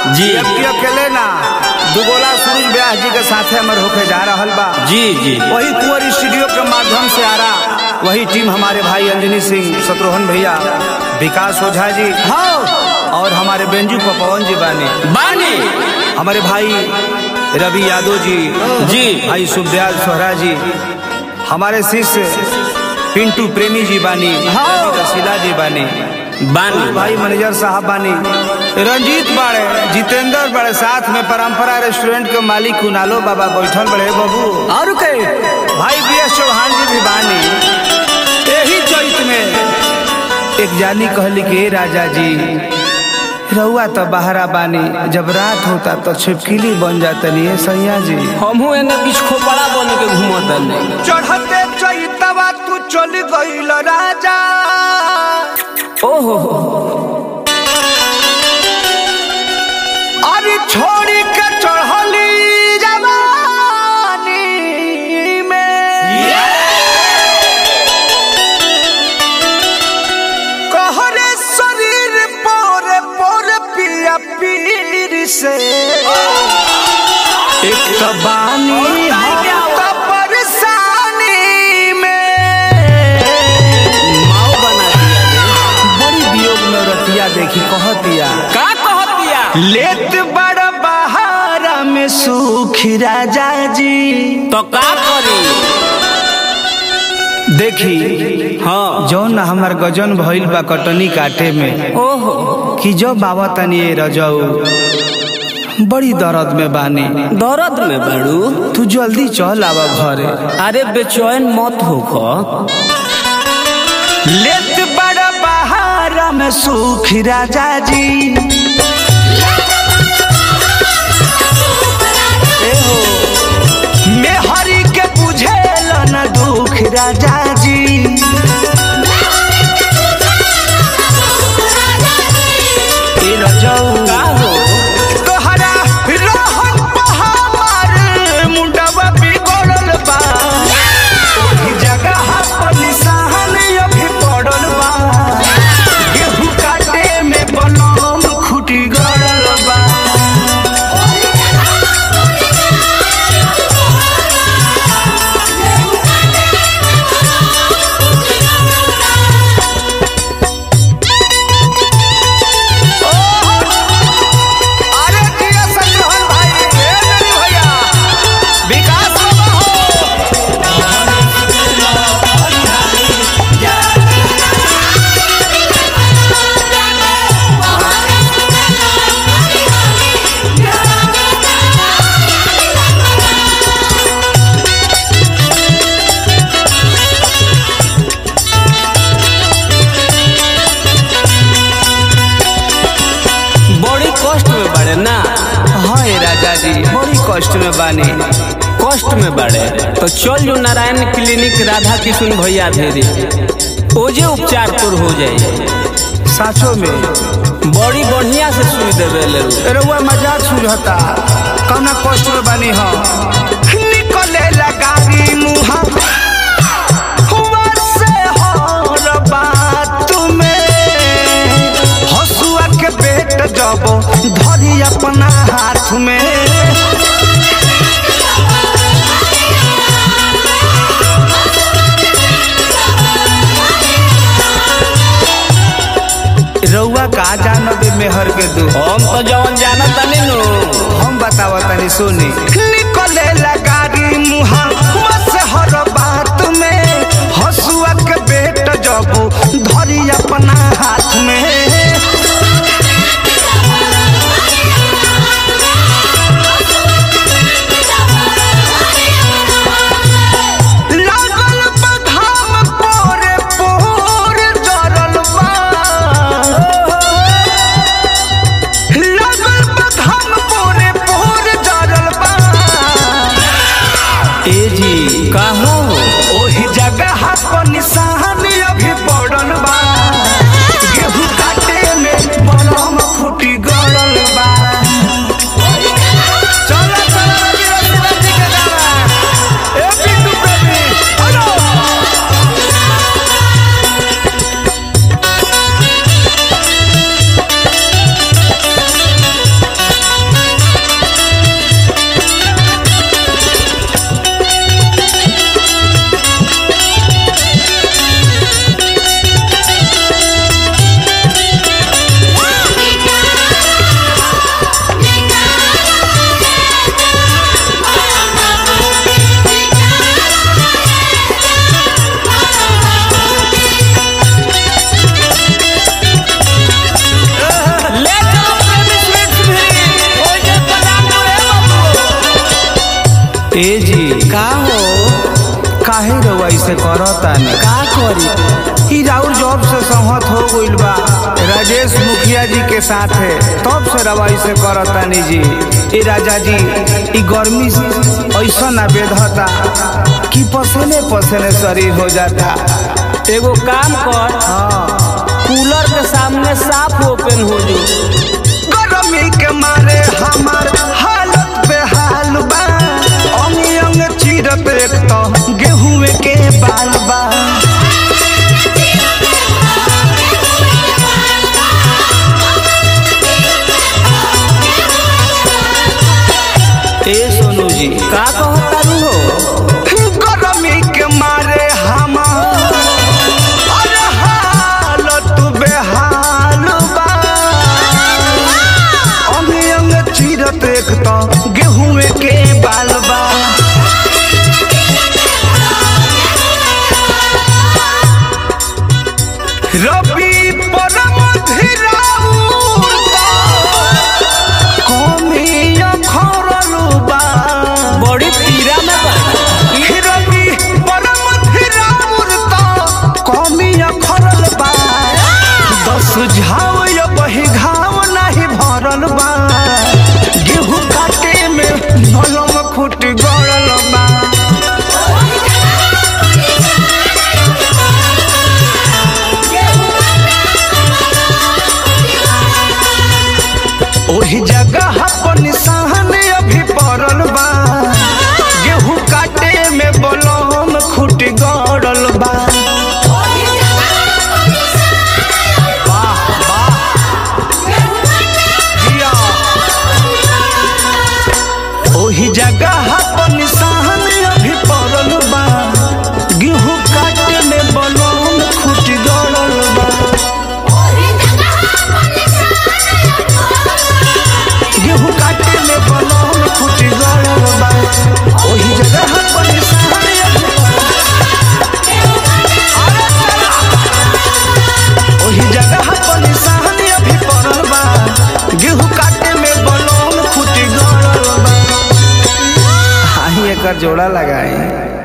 जी अकेले ना दुगोला सूरज व्यास जी के साथे हमर होके जा रहल बा। जी जी वही कुंवर स्टूडियो के माध्यम से आ रहा वही टीम हमारे भाई अंजनी सिंह, शत्रुघ्न भैया, विकास ओझा जी, हाँ, और हमारे बेंजू पवन जी बानी, हमारे भाई रवि यादव जी, भाई सुखदयाल सोहरा जी, हमारे शिष्य पिंटू प्रेमी जी बानी, रसीला जी बानी, भाई मैनेजर साहब बानी, रंजीत बाड़े, जितेंद्र बड़े, साथ में परंपरा रेस्टोरेंट के मालिक कुनालो बाबा बैठल बड़े बाबू, और के भाई बीएस चौहान जी भी बानी। यही चैत में एक जानी कहली के राजा जी रहुआ तो बहरा बानी, जब रात होता तो छिपकिली बन जाता नहीं है सैया जी। हमहू एने बिछखोपड़ा बन के घूमत नहीं। चढ़ते चैतवा तू चल गइल राजा, ओहो अरे छोड़ी के चढ़ली जवानी में कहरे शरीर पोरे पोरे पिया पीर से एक बानी परेशानी में माओ बना दिया। बड़ी वियोग में रतिया देखी कहतिया का कहतिया लेत बड़ बहारा में सुखी राजा जी, तो का करी देखी हाँ जौन हमार गजन भइल बा कटनी काटे में, ओहो कि जो बाबा तनी रजऊ बड़ी दर्द में बानी, दर्द में बड़ू तू जल्दी चल आवा घरे। अरे बेचैन मत होखो, लेत बड़ बहारा में सुखी राजा जी, मैं हरि के बुझेल न दुख राजा जी, रजऊ का हो तोहरा रोहन पहाड़ मुंडवा बिगड़ल बा, ओही जगह पर निशान अभी पड़ल बा, गेहूं काटे में बनम खुटी गड़ल बा। अरे जिया शत्रुघ्न भाई, ए मेरी भैया, विकास बाबा हो। बड़ी कष्ट में बड़े ना। हाँ ये राजा जी बड़ी कष्ट में बानी। कष्ट में बड़े तो चल जो नारायण क्लिनिक राधा किशन भैया भेरी, ओजे उपचार तोर हो जाए। साचो में बड़ी बढ़िया से सुई देवे ले रउआ मजाक सुझता कौना कष्ट में बानी हो। निकले लगारी मुहा हुआ से हर बात में, हसुआ के पेट जब धरी अपना हाथ में, रउआ का जानबे मेहर के दुख, हम तो जवन जानत तनी नु हम बतावा तनी सुनी। निकले लगारी मुहा से हर बात में, हसुआ के पेट जब धरी अपना हाथ में, लागल बधाम पोरे पोर जरल बा, लागल बधाम पोरे पोर जरल बा। ए जी का हो ओही जगह पर निशान अभी पड़ल बा, गेहूं काटे ए जी का हो काहे रउआ ऐसे करतानी? का करी ई राउर जॉब से सहमत हो गइल बा राजेश मुखिया जी के साथ है, तब से रउआ ऐसे करतानी जी। ए राजा जी ई गर्मी ऐसा ना बेधता कि पसीने पसीने शरीर हो जाता। एगो काम कर, कूलर के सामने साफ ओपन हो जो। गर्मी के मारे हमार हालत बेहाल बा, अंग अंग चीरत एक तो गेहूं के बाल बा। ए सोनू जी का कहता रू हो? गर्मी के मारे हमार हालत बेहाल बा, अंग अंग चीरत एक तो गेहूं के बाल बा। रबी परम धीराउर कमिया खरलू बा, बड़ी पीरा में बा। रबी परम धीराउर कमिया खरल बा। 10 झाव या बही घाव नहीं भरल बा, गेहूं काटे में भलम खुट गड़ल बा। ओही जगह पर निशान अभी पड़ल बा, गेहूं काटे में बलम खुट गड़ल बा। वाह वाह जिया। ओही जगह पर निशान अभी पड़ल बा, गेहूं काटे में बलम खुट गड़ल बा। गेहूं काटे में बलम खुट गड़ल बा, ओही जगह पर निशान ओही जगह पर निशान अभी पड़ल बा, गेहूं काटे में बलम खुट गड़ल बा। हाही एकर जोड़ा लगाए।